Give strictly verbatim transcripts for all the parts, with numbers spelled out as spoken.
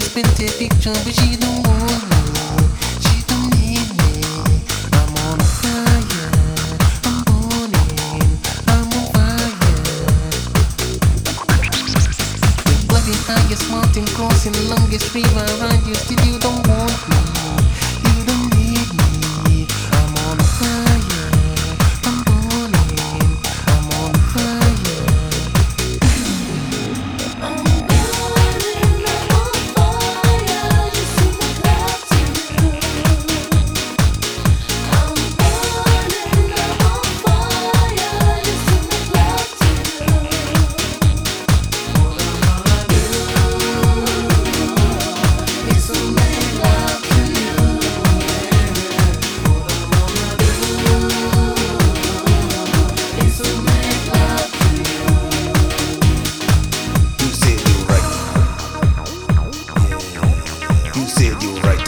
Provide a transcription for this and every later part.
just paint a picture, but she don't want me. She don't need me. I'm on fire. I'm burning. I'm on fire. Like the highest mountain, crossing the longest river around you, still you don't want me. You don't need me. I'm on fire. I'm burning. I'm on fire. I'm burning, I'm on fire, just to make love to you. I'm burning, I'm on fire, just to make love to you. What I wanna do is to make love to you. What I wanna do is to make love to you. You said you right. Yeah. You said you right.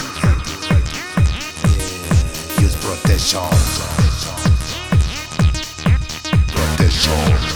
Yeah. Use protection. Protection.